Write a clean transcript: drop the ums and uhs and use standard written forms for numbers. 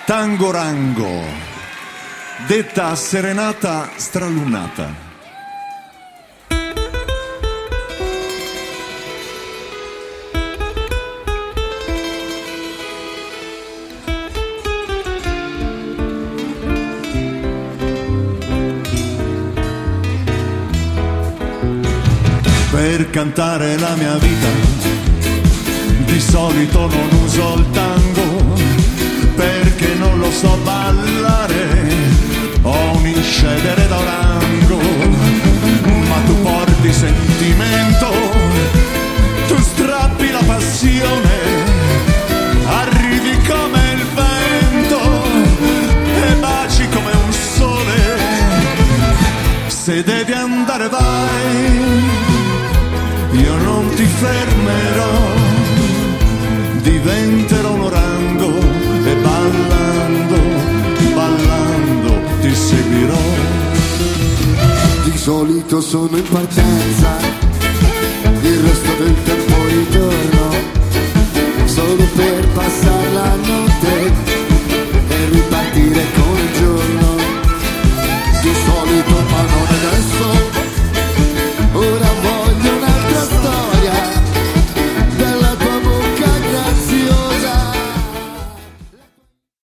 Tangorango, detta serenata stralunata. Per cantare la mia vita di solito non uso il tango, perché non lo so ballare, ho un incedere d'orango. Ma tu porti sentimento, tu strappi la passione, arrivi come il vento e baci come un sole. Se devi andare vai, io non ti fermerò, diventerò un orango e ballando, ballando ti seguirò. Di solito sono in partenza, il resto del tempo ritorno, solo per passare